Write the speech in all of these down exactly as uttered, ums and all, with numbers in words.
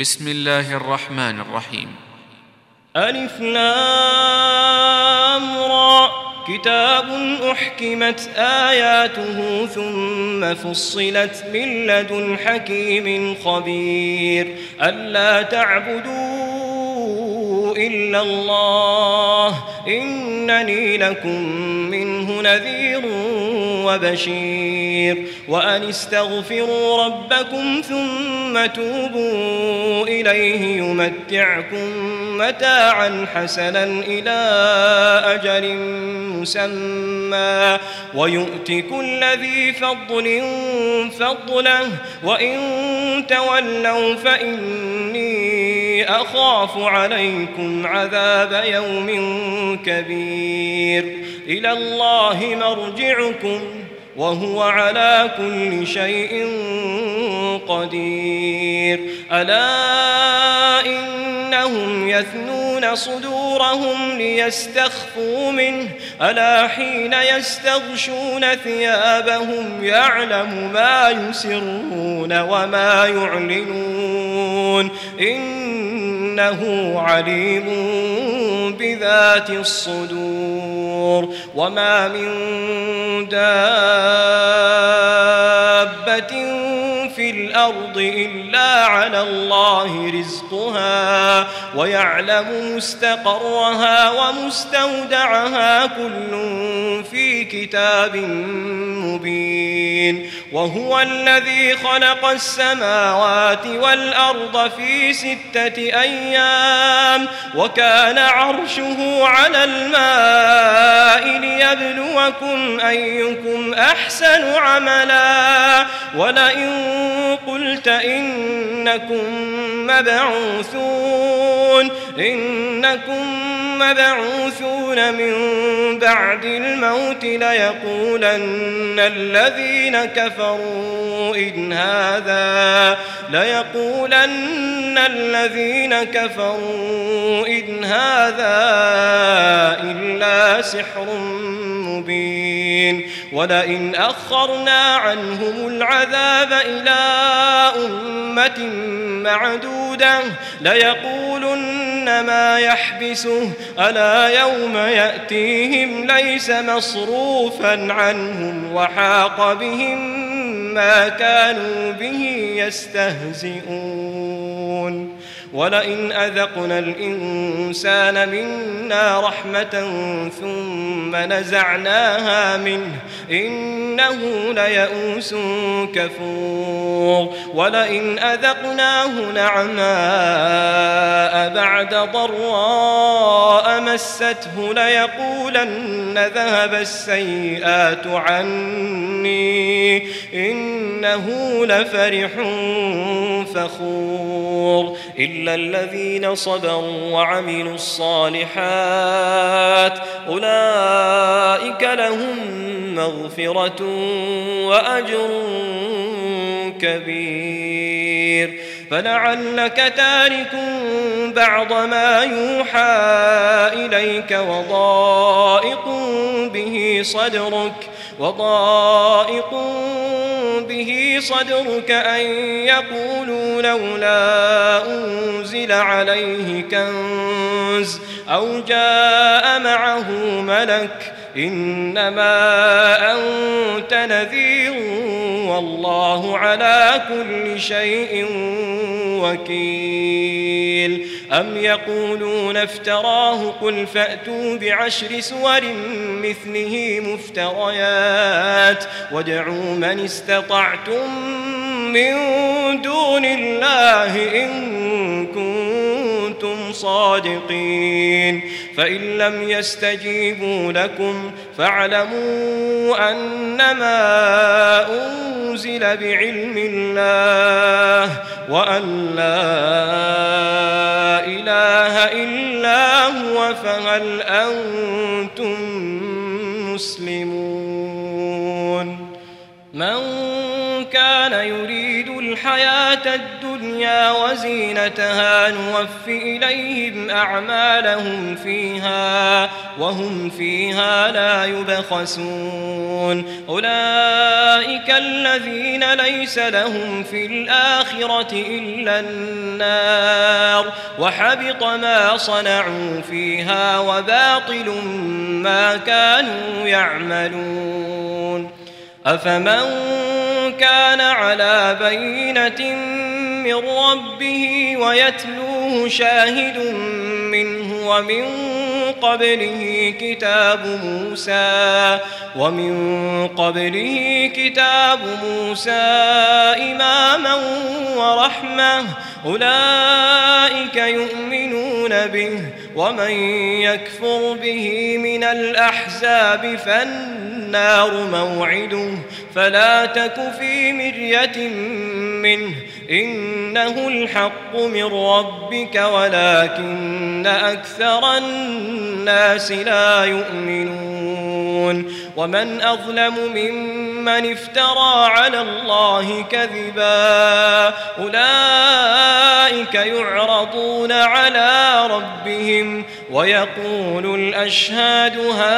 بسم الله الرحمن الرحيم. ألف لام را، كتاب أحكمت آياته ثم فصلت من لدن حكيم خبير ألا تعبدوا إلا الله إنني لكم منه نذير وبشير وأن استغفروا ربكم ثم توبوا إليه يمتعكم متاعا حسنا إلى أجل مسمى ويؤت كل ذي فضل فضله وإن تولوا فإني أخاف عليكم عذاب يوم كبير إلى الله مرجعكم وهو على كل شيء قدير ألا إنهم يثنون صدورهم ليستخفوا منه ألا حين يستغشون ثيابهم يعلم ما يسرون وما يعلنون إنه عليم بذات الصدور وما من دابة في الأرض إلا على الله رزقها ويعلم مستقرها ومستودعها كل في كتاب مبين وهو الذي خلق السماوات والأرض في ستة أيام وكان عرشه على الماء ليبلوكم أيكم أحسن عملا ولئن قلت إنكم مبعوثون إنكم مبعوثون من بعد الموت ليقولن الذين كفروا إن هذا ليقولن الذين كفروا إن هذا إلا سحر مبين ولئن أخرنا عنهم العذاب إلى أمة معدودة ليقولن ما يحبسه ألا يوم يأتيهم ليس مصروفا عنهم وحاق بهم ما كانوا به يستهزئون ولئن أذقنا الإنسان منا رحمة ثم نزعناها منه إنه ليئوس كفور ولئن أذقناه نعماء بعد ضراء مسته ليقولن ذهب السيئات عني إنه لفرح فخور إلا الذين صبروا وعملوا الصالحات أولئك لهم مغفرة وأجر كبير فلعلك تارك بعض ما يوحى إليك وضائق به صدرك وضائق به صدرك أن يقولوا لولا أنزل عليه كنز أو جاء معه ملك إنما أنت نذير والله على كل شيء وكيل أم يقولون افتراه قل فأتوا بعشر سور مثله مفتريات وادعوا من استطعتم من دون الله إن كنتم صادقين فإن لم يستجيبوا لكم فاعلموا أنما أنزل بعلم الله وأن لا إله إلا هو فهل أنتم مسلمون من كان يريد الحياة الدنيا الدنيا وزينتها نوف إليهم أعمالهم فيها وهم فيها لا يبخسون أولئك الذين ليس لهم في الآخرة إلا النار وحبط ما صنعوا فيها وباطل ما كانوا يعملون أفمن كان على بينة من ربه ويتلوه شاهد منه ومن قبله كتاب موسى ومن قبله كتاب موسى إماما ورحمة أولئك يؤمنون به ومن يكفر به من الأحزاب فالنار موعده فلا تك في مرية منه إنه الحق من ربك ولكن أكثر الناس لا يؤمنون ومن أظلم ممن افترى على الله كذبا أولئك يعرضون على ربهم ويقول الأشهاد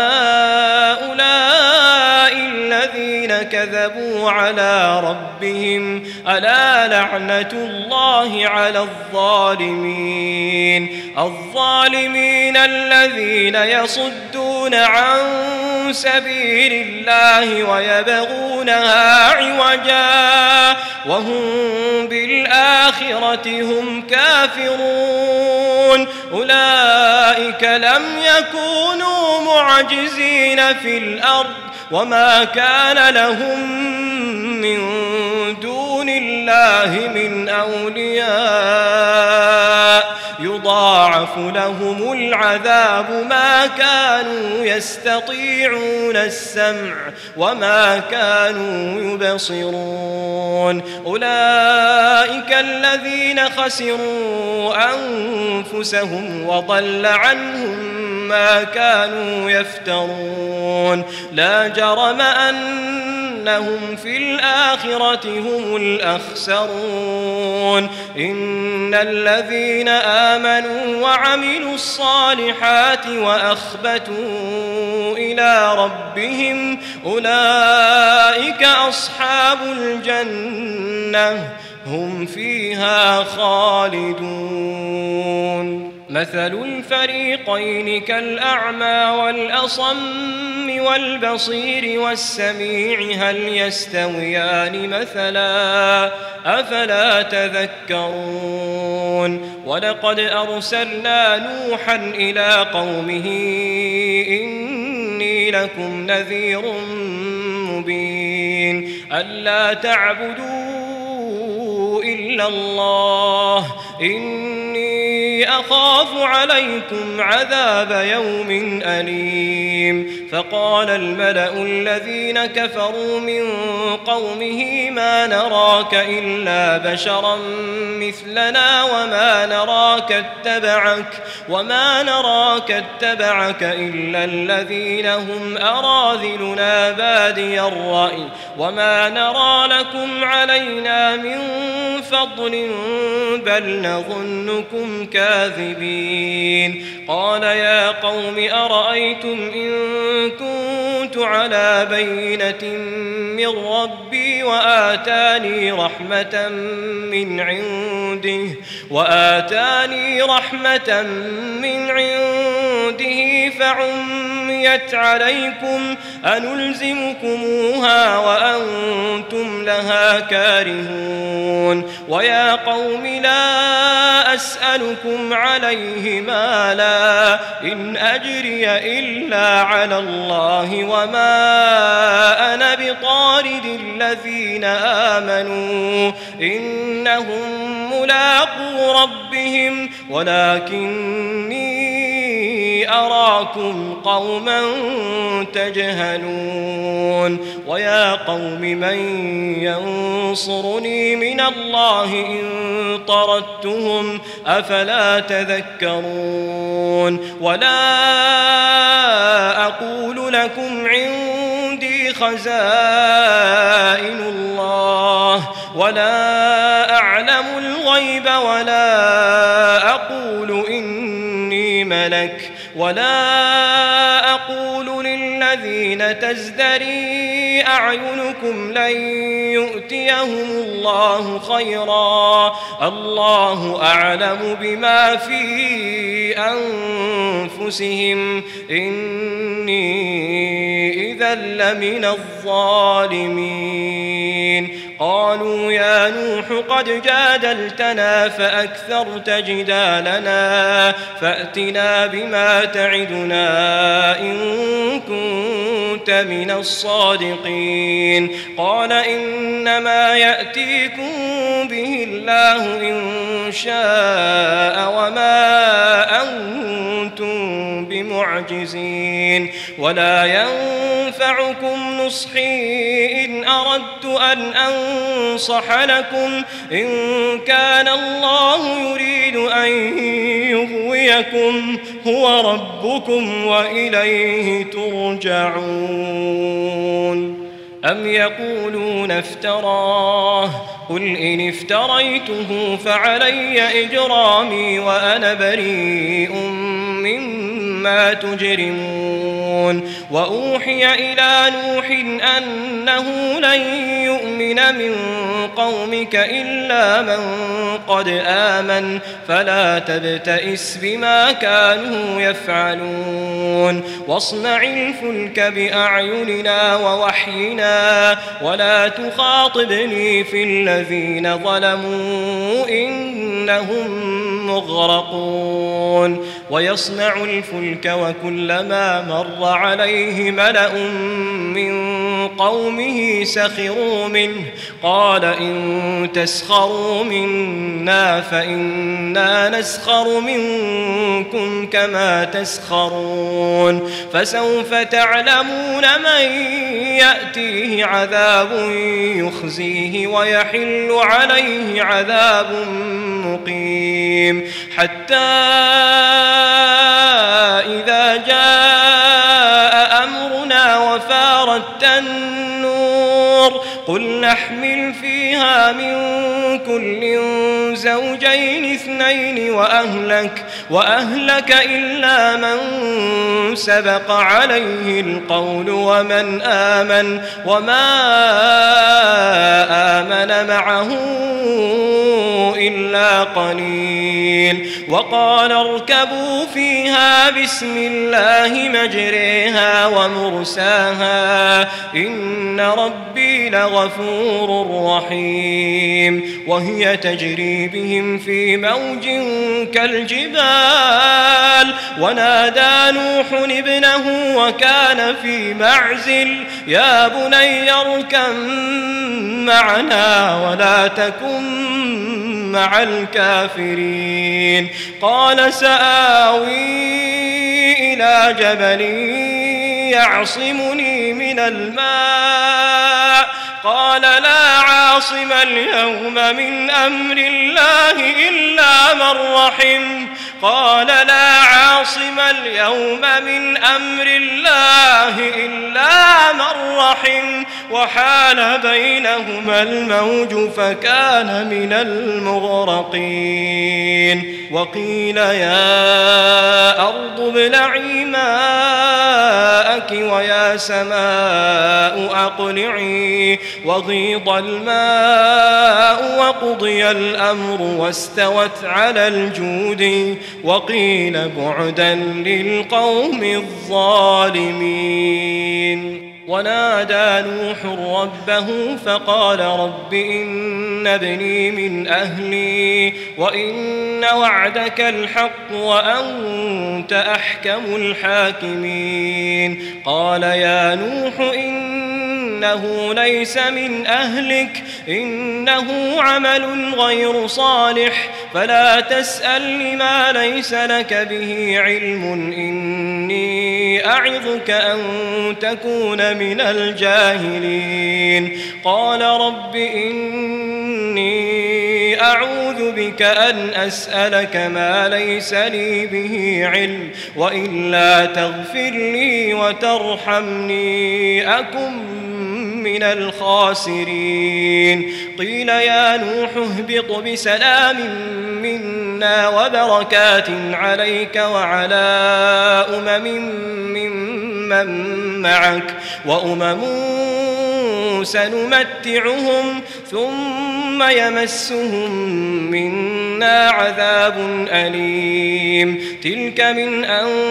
هؤلاء الذين كذبوا على ربهم ألا لعنة الله على الظالمين الظالمين الذين يصدون عن سبيل الله ويبغونها عوجا وهم بالآخرة هم كافرون أولئك لم يكونوا معجزين في الأرض وما كان لهم من دون الله من أولياء يضاعف لهم العذاب ما كانوا يستطيعون السمع وما كانوا يبصرون أولئك الذين خسروا أنفسهم وضل عنهم ما كانوا يفترون لا جرم أنهم في الآخرة هم الأخسرون إن الذين آمنوا وعملوا الصالحات وأخبتوا إلى ربهم أولئك أصحاب الجنة هم فيها خالدون مثل الفريقين كالأعمى والأصم والبصير والسميع هل يستويان مثلا أفلا تذكرون ولقد أرسلنا نوحا إلى قومه إني لكم نذير مبين ألا تعبدوا إلا الله إني أخاف عليكم عذاب يوم أليم فقال الملأ الذين كفروا من قومه ما نراك إلا بشرا مثلنا وما نراك اتبعك وما نراك اتبعك إلا الذين هم أراذلنا بادي الرأي وما نرى لكم علينا من فضل بل نظنكم كاذبين قال يا قوم أرأيتم إن كنت على بينة من ربي وآتاني رحمة من عنده وآتاني رحمة من عنده فعميت عليكم أنلزمكموها وأنتم لها كارهون ويا قوم لا أسألكم عليه مالا إن أجري إلا على الله وما أنا بطارد الذين آمنوا إنهم ملاقو ربهم ولكني أراكم قوما تجهلون ويا قوم من ينصرني من الله إن طردتهم أفلا تذكرون ولا أقول لكم عندي خزائن الله ولا أعلم الغيب الغيب ولا أقول إني ملك ولا أقول للذين تزدري أعينكم لن يؤتيهم الله خيرا الله أعلم بما في أنفسهم إني إذا لمن الظالمين قالوا يا نوح قد جادلتنا فأكثرت جدالنا فأتنا بما تعدنا إن كنت من الصادقين قال إنما يأتيكم به الله إن شاء وما أنتم بمعجزين ولا ينفعكم نصحي إن أردت أن أنصح لكم إن كان الله يريد أن يغويكم هو ربكم وإليه ترجعون أم يقولون افتراه قل إن افتريته فعلي إجرامي وأنا بريء مما تجرمون وأوحي إلى نوح أنه لن يؤمن من قومك إلا من قد آمن فلا تبتئس بما كانوا يفعلون واصنع الفلك بأعيننا ووحينا ولا تخاطبني في الذين ظلموا إنهم مغرقون ويصنع الفلك وكلما مر عليه ملأ من قومه سخروا منه قال إن تسخروا منا فإنا نسخر منكم كما تسخرون فسوف تعلمون من يأتيه عذاب يخزيه ويحل عليه عذاب مقيم حتى إذا جاء أمرنا وفارت النور قل نحمل فيها من كل زوجين اثنين وأهلك, وأهلك إلا من سبق عليه القول ومن آمن وما آمن معه إلا قليل وقال اركبوا فيها بسم الله مجريها ومرساها إن ربي لغفور رحيم وهي تجري بهم في موج كالجبال ونادى نوح ابنه وكان في معزل يا بني اركب معنا ولا تكن مع الكافرين قال سآوي إلى جبل يعصمني من الماء قال لا عاصم اليوم من أمر الله إلا من رحم قال لا عاصم اليوم من أمر الله إلا من رحم وحال بينهما الموج فكان من المغرقين وقيل يا أرض ابلعي ماءك ويا سماء أقلعي وغيض الماء وقضي الأمر واستوت على الجود وقيل بعدا للقوم الظالمين ونادى نوح ربه فقال رب إن ابني من أهلي وإن وعدك الحق وأنت أحكم الحاكمين قال يا نوح إنه ليس من أهلك إنه عمل غير صالح فلا تسأل لما ليس لك به علم إني أعظك أن تكون من الجاهلين قال رب إني أعوذ بك أن أسألك ما ليس لي به علم وإلا تغفر لي وترحمني أكن من الخاسرين قيل يا نوح اهبط بسلام منا وبركات عليك وعلى أمم ممن معك وأمم سنمتعهم ثم يمسهم منا عذاب أليم تلك من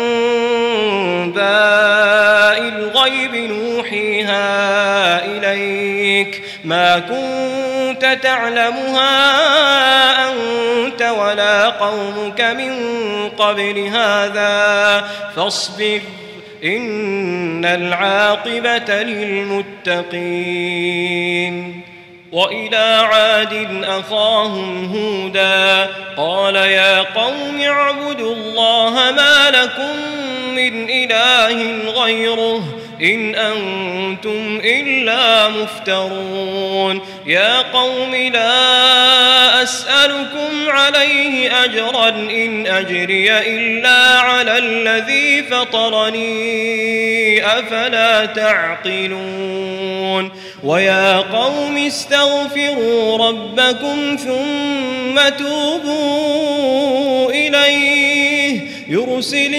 أنباء الغيب نوحيها إليك ما كنت تعلمها أنت ولا قومك من قبل هذا فاصبر إن العاقبة للمتقين وإلى عاد أخاهم هودا قال يا قوم اعبدوا الله ما لكم من إله غيره إن أنتم إلا مفترون يا قوم لا أسألكم عليه أجرا إن أجري إلا على الذي فطرني أفلا تعقلون ويا قوم استغفروا ربكم ثم توبوا إليه يرسل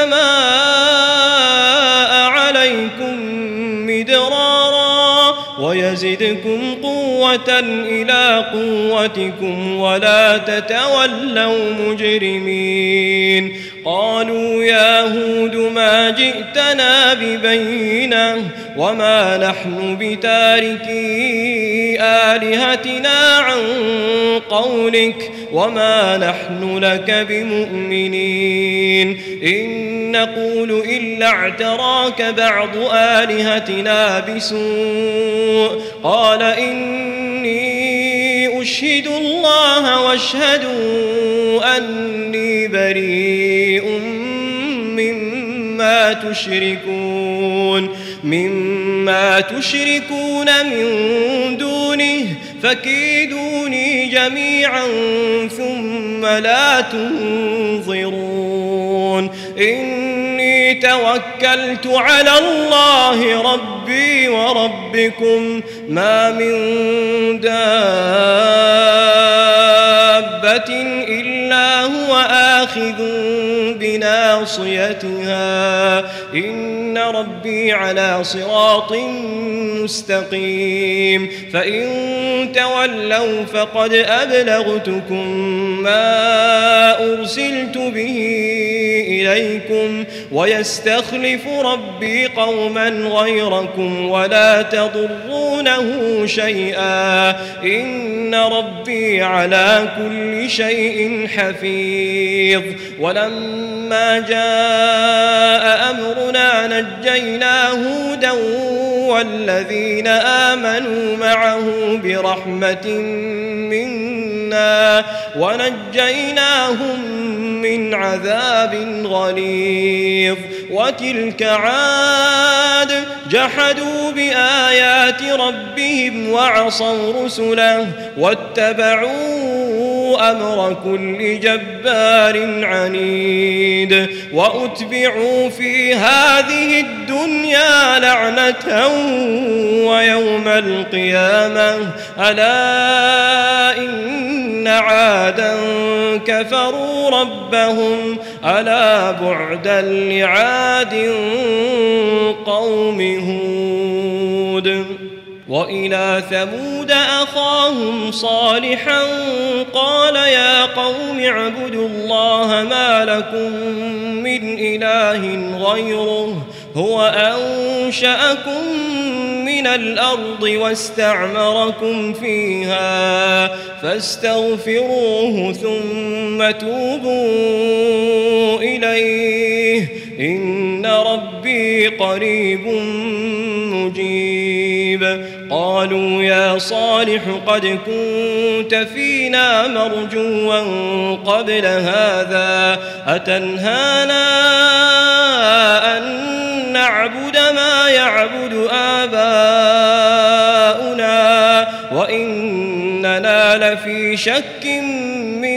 السماء عليكم مدرارا ويزدكم قوة إلى قوتكم ولا تتولوا مجرمين قالوا يا هود ما جئتنا ببينة وما نحن بتاركي آلهتنا عن قولك وما نحن لك بمؤمنين إن نقول إلا اعتراك بعض آلهتنا بسوء قال إني أشهد الله واشهدوا أني بريء مما تشركون مما تشركون من دونه فكيدوني جميعا ثم لا تنظرون إني توكلت على الله ربي وربكم ما من دابة إلا هو آخذ بناصيتها إن ربي على صراط مستقيم فإن تولوا فقد أبلغتكم ما أرسلت به إليكم ويستخلف ربي قوما غيركم ولا تضرونه شيئا إن ربي على كل شيء حفيظ ولما جاء أمرنا نجينا هودا والذين آمنوا معه برحمة منا ونجيناهم من عذاب غليظ وتلك عاد جحدوا بآيات ربهم وعصوا رسله واتبعوا أمر كل جبار عنيد وأتبعوا في هذه الدنيا لعنة ويوم القيامة ألا إن عادا كفروا ربهم ألا بعدا لعاد قوم هود وإلى ثمود أخاهم صالحا قال يا قوم اعبدوا الله ما لكم من إله غيره هو أنشأكم من الأرض واستعمركم فيها فاستغفروه ثم توبوا إليه إن ربي قريب مجيب قالوا يا صالح قد كنت فينا مرجوا قبل هذا أتنهانا أن نعبد ما يعبد آباؤنا وإننا لفي شك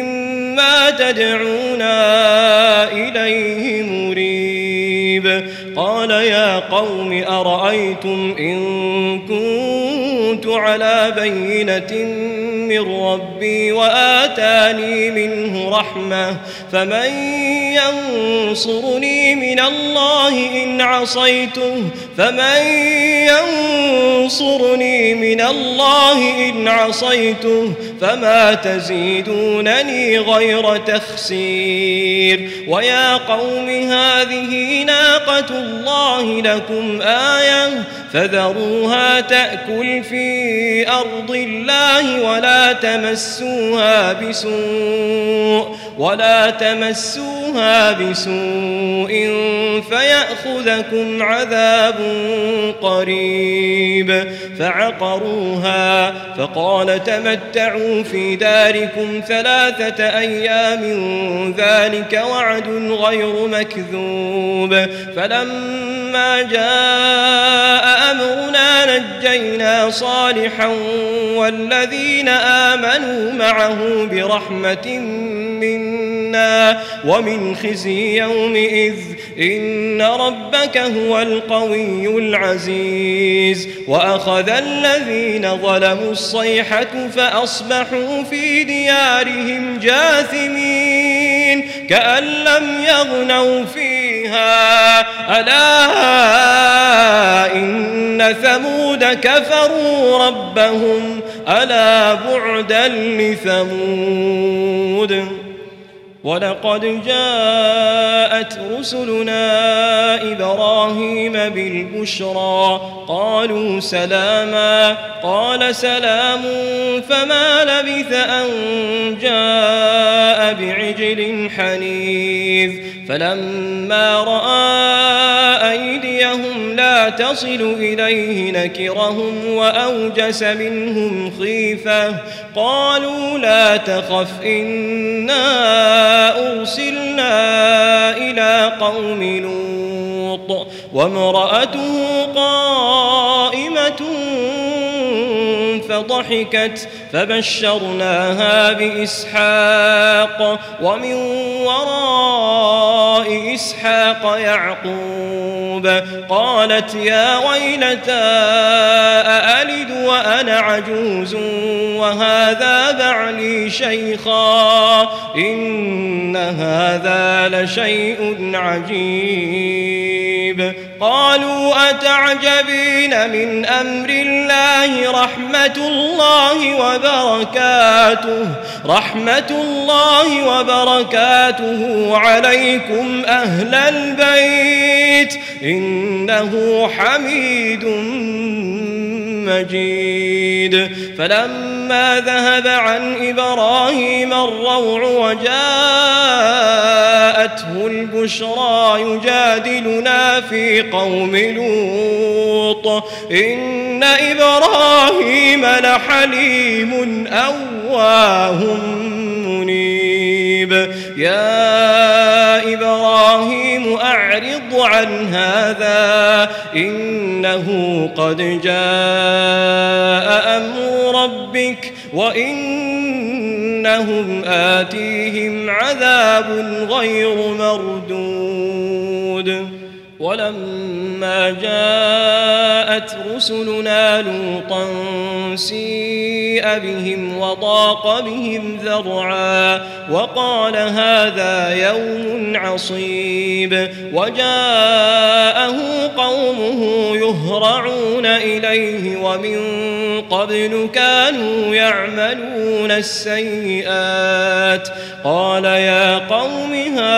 مما تدعونا إليه مريب قال يا قوم أرأيتم إن كنت على بينة من ربي وآتاني منه رحمة فمن ينصرني من الله إن عصيته فمن ينصرني من الله إن عصيته فما تزيدونني غير تخسير ويا قوم هذه ناقة الله لكم آية فذروها تأكل في أرض الله ولا تمسوها بسوء ولا تمسوها بسوء فيأخذكم عذاب قريب فعقروها فقال تمتعوا في داركم ثلاثة أيام ذلك وعد غير مكذوب فلما جاء أمرنا نجينا صالحا والذين آمنوا معه برحمة منا ومن خزي يومئذ إن ربك هو القوي العزيز وأخذ الذين ظلموا الصيحة فأصبحوا في ديارهم جاثمين كأن لم يغنوا فيها ألا إن ثمود كفروا ربهم ألا بعدا لثمود ولقد جاءت رسلنا إبراهيم بالبشرى قالوا سلاما قال سلام فما لبث أن جاء بعجل حنيذ فلما رأى أيديهم لا تصل إليه نكرهم وأوجس منهم خيفة قالوا لا تخف إنا أرسلنا إلى قوم لوط وامرأته قائمة فضحكت فبشرناها بإسحاق ومن وراء إسحاق يعقوب قالت يا ويلتى أألد وأنا عجوز وهذا بعلي شيخا إن هذا لشيء عجيب قالوا أتعجبين من أمر الله رحمة الله وبركاته رحمة الله وبركاته عليكم أهل البيت إنه حميد مجيد فلما ذهب عن إبراهيم الروع وجاءته البشرى يجادلنا في قوم لوط إن إبراهيم لحليم أواه منيب يا إبراهيم أعرض عن هذا إنه قد جاء أمر ربك وإنهم آتيهم عذاب غير مردود ولما جاءت رسلنا لوطا سيء بهم وضاق بهم ذرعا وقال هذا يوم عصيب وجاءه قومه يهرعون إليه ومن قبل كانوا يعملون السيئات قال يا قوم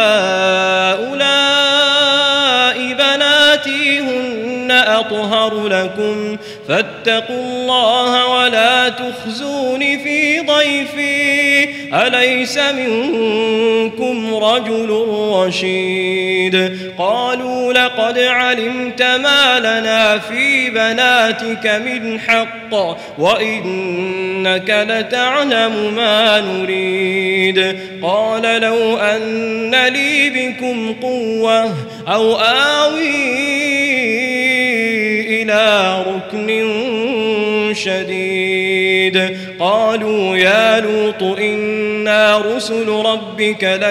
هؤلاء بناتي هن أطهر لكم فاتقوا الله ولا تخزون في ضيفي أليس منكم رجل رشيد قالوا لقد علمت ما لنا في بناتك من حق وإنك لتعلم ما نريد قال لو أن لي بكم قوة أو آوي إلى ركن شديد قالوا يا لوط إنا رسل ربك لن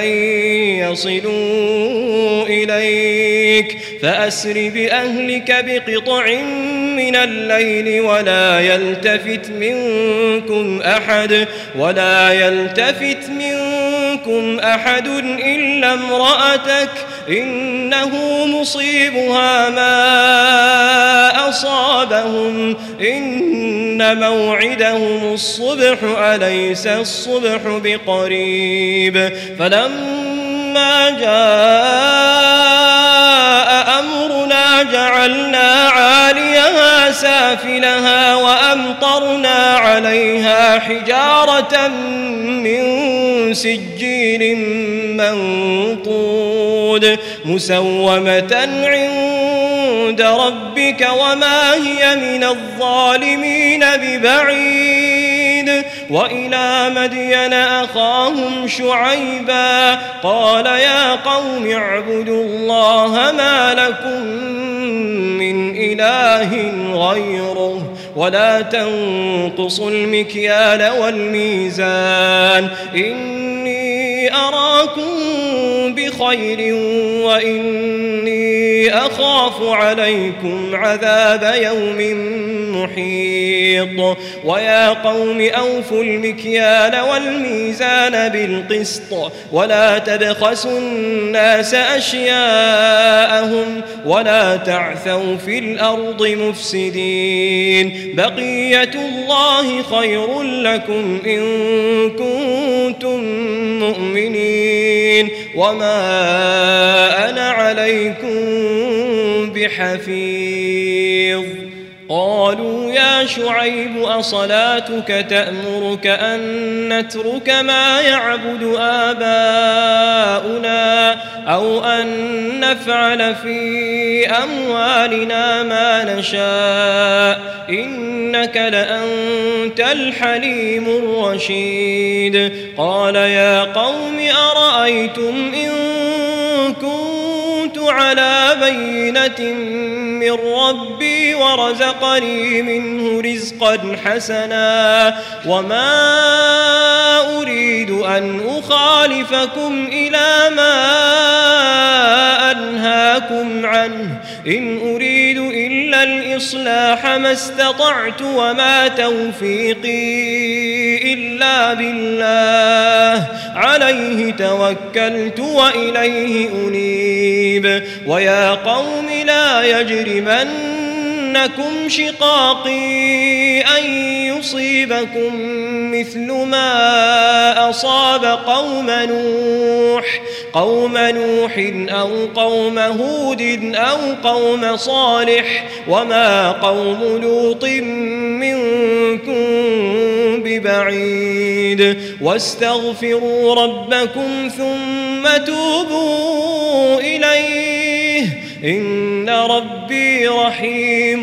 يصلوا إليك فأسر بأهلك بقطع من الليل ولا يلتفت منكم أحد ولا يلتفت منكم أحد إلا امرأتك إنه مصيبها ما أصابهم إن موعدهم الصبح أليس الصبح بقريب فلما جاء أمرنا جعلنا عاليها سافلها وأمطرنا عليها حجارة من سجيل منضود مسومة عند ربك وما هي من الظالمين ببعيد وإلى مدين أخاهم شعيبا قال يا قوم اعبدوا الله ما لكم من إله غيره ولا تنقصوا المكيال والميزان إني أراكم بخير وإني أخاف عليكم عذاب يوم محيط ويا قوم أوفوا المكيال والميزان بالقسط ولا تبخسوا الناس أشياءهم ولا تعثوا في الأرض مفسدين بقية الله خير لكم إن كنتم مؤمنين وما أنا عليكم بحفيظ قالوا يا شعيب أصلاتك تأمرك أن نترك ما يعبد آباؤنا أو أن نفعل في أموالنا ما نشاء إنك لأنت الحليم الرشيد قال يا قوم أرأيتم إن كنت على بينة من ربي ورزقني منه رزقا حسنا وما أريد أن أخالفكم إلى ما أنهاكم عنه إن أريد إلا الإصلاح ما استطعت وما توفيقي إلا بالله عليه توكلت وإليه أنيب ويا قوم لا يجرمنكم شقاقي أن يصيبكم مثل ما أصاب قوم نوح قوم نوح أو قوم هود أو قوم صالح وما قوم لوط منكم ببعيد واستغفروا ربكم ثم توبوا إليه إن ربي رحيم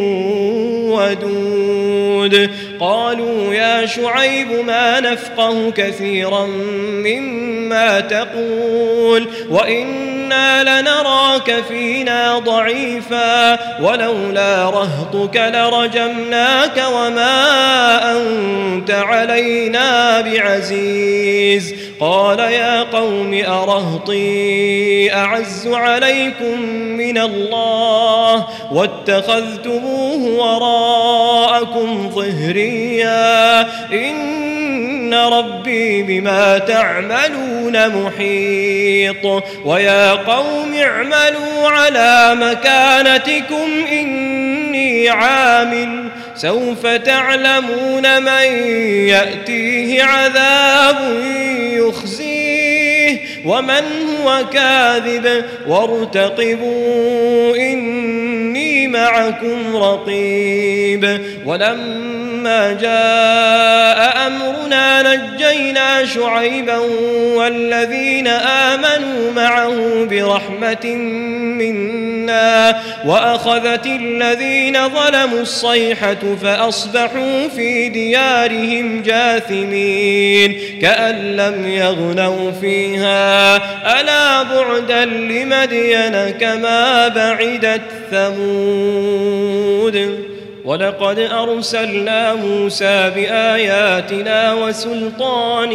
ودود قالوا يا شعيب ما نفقه كثيرا مما تقول وإنا لنراك فينا ضعيفا ولولا رهطك لرجمناك وما أنت علينا بعزيز قال يا قوم أرهطي أعز عليكم من الله واتخذتموه وراءكم ظهريا إن ربي بما تعملون محيط ويا قوم اعملوا على مكانتكم إني عامل سوف تعلمون من يأتيه عذاب يخزيه ومن هو كاذب وارتقبوا إني معكم رقيب ولما جاء أمرنا نجينا شعيبا والذين آمنوا معه برحمة منا وأخذت الذين ظلموا الصيحة فأصبحوا في ديارهم جاثمين كأن لم يغنوا فيها ألا بعدا لمدين كما بعدت ثمود ولقد أرسلنا موسى بآياتنا وسلطان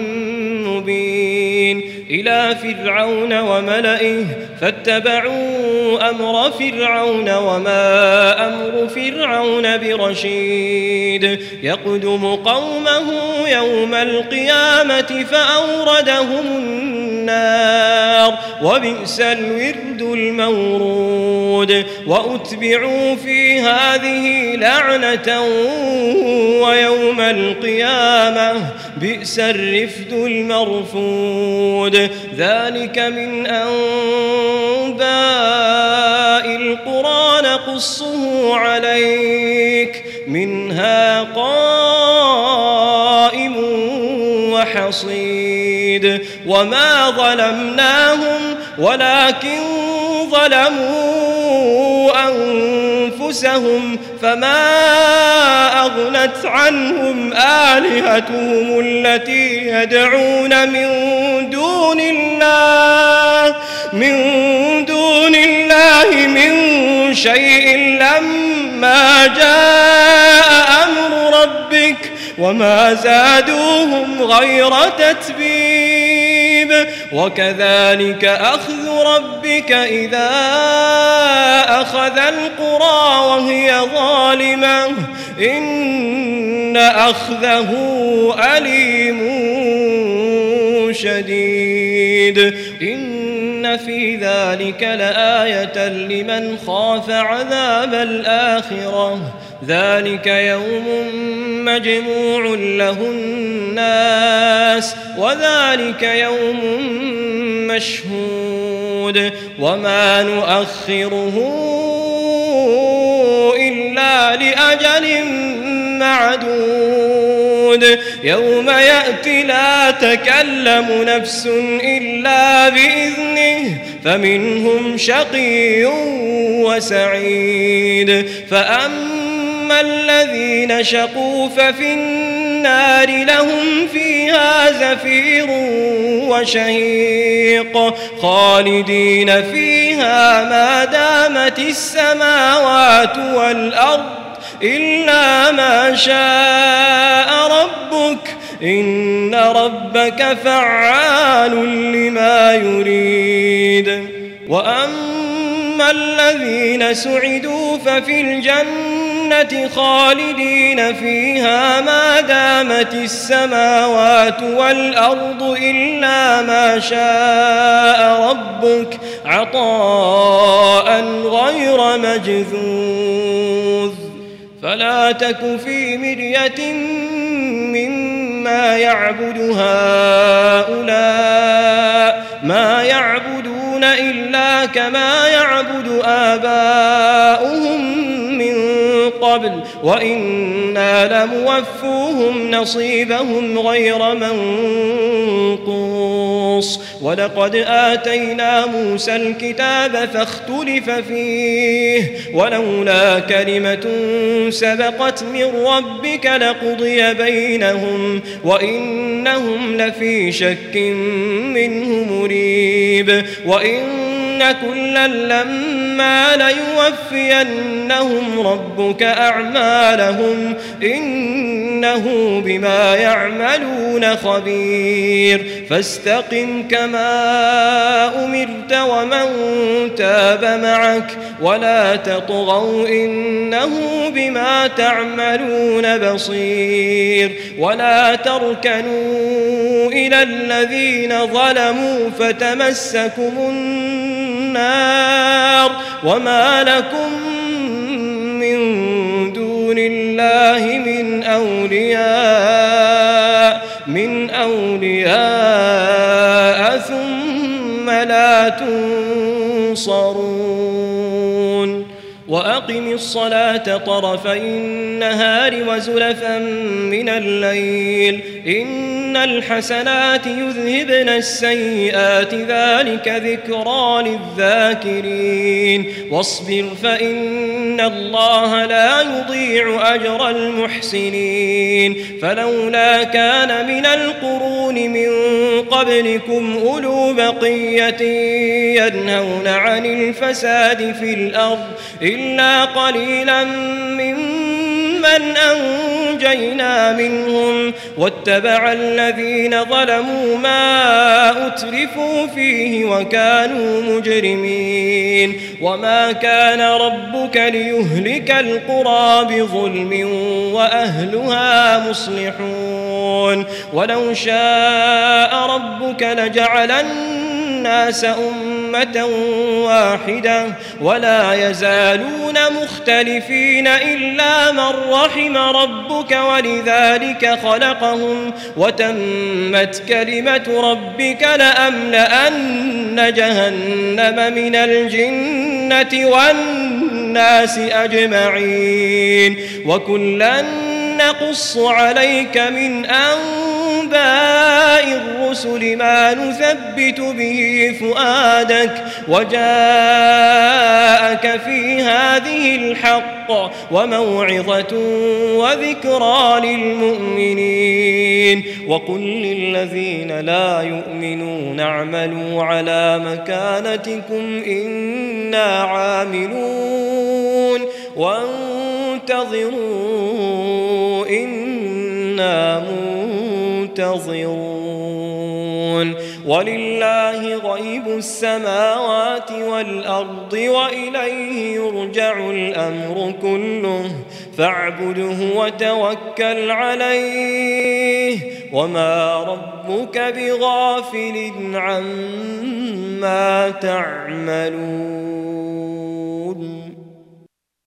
مبين إلى فرعون وملئه فاتبعوا أمر فرعون وما أمر فرعون برشيد يقدم قومه يوم القيامة فأوردهم النار وبئس الورد المورود وأتبعوا في هذه لعنة ويوم القيامة بئس الرفد المرفود ذلك من أنباء القرى نقصه عليك منها قائم وحصيد وما ظلمناهم ولكن ظلموا أنفسهم فما أغنت عنهم آلهتهم التي يدعون من دون الله من دون الله من شيء لما جاء أمر ربك وما زادوهم غير تتبيب وكذلك أخذ ربك إذا أخذ القرى وهي ظالمة إن أخذه أليم شديد إن في ذلك لآية لمن خاف عذاب الآخرة ذلك يوم مجموع له الناس وذلك يوم مشهود وما نؤخره إلا لأجل معدود يوم يأتي لا تكلم نفس إلا بإذنه فمنهم شقي وسعيد فأما الذين شقوا ففي النار لهم فيها زفير وشهيق خالدين فيها ما دامت السماوات والأرض إلا ما شاء ربك إن ربك فعال لما يريد وأما الذين سعدوا ففي الجنة خالدين فيها ما دامت السماوات والأرض إلا ما شاء ربك عطاء غير مجذوذ فلا تك في مرية مما يعبد هؤلاء ما يعبدون إلا كما يعبد آباؤهم من قبل وإنا لموفوهم نصيبهم غير منقوص ولقد آتينا موسى الكتاب فاختلف فيه ولولا كلمة سبقت من ربك لقضي بينهم وإنهم لفي شك منه مريب وإن كلا لما ليوفينهم ربك أعمالهم إنه بما يعملون خبير فاستقم كما أمرت ومن تاب معك ولا تطغوا إنه بما تعملون بصير ولا تركنوا إلى الذين ظلموا فتمسكم النار وما لكم من دون الله من أولياء من أولياء ثم لا تنصرون وأقم الصلاة طرفي النهار وزلفا من الليل إن الحسنات يذهبن السيئات ذلك ذكرى للذاكرين واصبر فإن الله لا يضيع أجر المحسنين فلولا كان من القرون من قبلكم أولو بقية ينهون عن الفساد في الأرض إلا قليلا ممن أنجينا منهم واتبع الذين ظلموا ما أترفوا فيه وكانوا مجرمين وما كان ربك ليهلك القرى بظلم وأهلها مصلحون ولو شاء ربك لجعل الناس أمة واحدة ولا يزالون مختلفين إلا من رحم ربك ولذلك خلقهم وتمت كلمة ربك لأملأن جهنم من الجنة والناس أجمعين وكلا نقص عليك من أنباء الرسل ما نثبت به فؤادك وجاءك في هذه الحق وموعظة وذكرى للمؤمنين وقل للذين لا يؤمنون اعملوا على مكانتكم إنا عاملون وانتظروا إنا منتظرون ولله غيب السماوات والأرض وإليه يرجع الأمر كله فاعبده وتوكل عليه وما ربك بغافل عما تعملون.